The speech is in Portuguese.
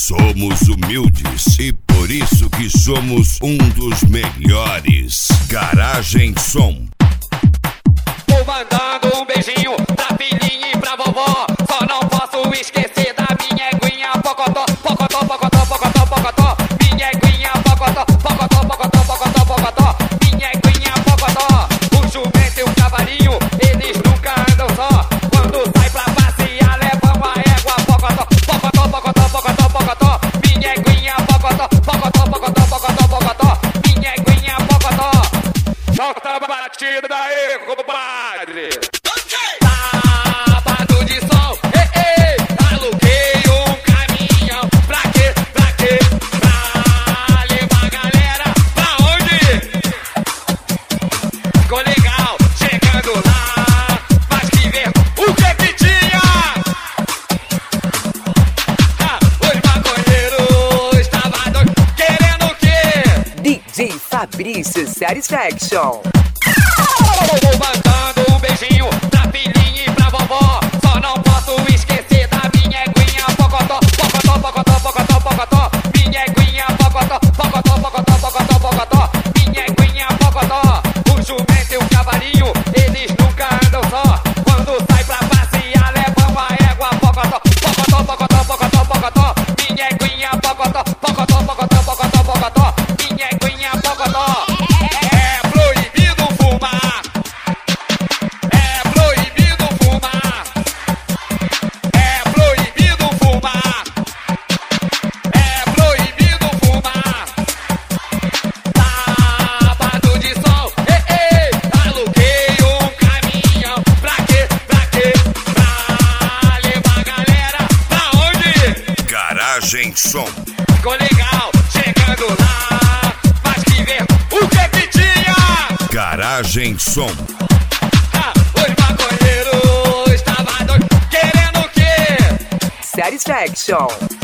Somos humildes e por isso que somos um dos melhores. Garagem Som. Vou mandando um beijinho pra filhinha e pra vovó. Só não posso esquecer da minha eguinha pocotó, pocotó, pocotó, pocotó, pocotó. Minha eguinha pocotó, pocotó, pocotó, pocotó, pocotó. Minha eguinha pocotó. O jumento e o cavalinho, eles nunca andam só. Quando sai pra passear, levam a égua pocotó, pocotó, pocotó, pocotó, pocotó. Minha eguinha pocotó, pocotó, pocotó, pocotó, pocotó. Minha eguinha pocotó. Solta a batida daí, compadre. Sábado de sol, aluguei um caminhão. Pra quê? Pra quê? Pra levar a galera pra onde? Ficou legal, chegando lá. Mas que ver o que tinha? Os maconheiros estavam doidos, querendo o quê? DJ Fabrício Satisfaction. Vou mandando um beijinho pra filhinha e pra vovó. Só não posso esquecer da minha eguinha pocotó, pocotó, pocotó, pocotó, pocotó. Minha eguinha pocotó, pocotó, pocotó, pocotó, pocotó. Minha eguinha pocotó. O jumento e o cavalinho, eles nunca andam só. Quando sai pra passear, levam a égua pocotó, pocotó, pocotó, pocotó, pocotó. Minha eguinha pocotó, pocotó, pocotó, pocotó, pocotó. Minha eguinha pocotó. É proibido fumar. É proibido fumar. É proibido fumar. É proibido fumar. Sábado de sol, aluguei um caminhão. Pra quê? Pra quê? Pra levar a galera pra onde? Garagem Som. Ficou legal, chegando lá. Mas que ver o que tinha? Garagem Som. Os maconheiros estavam doidos, querendo o quê? Satisfaction.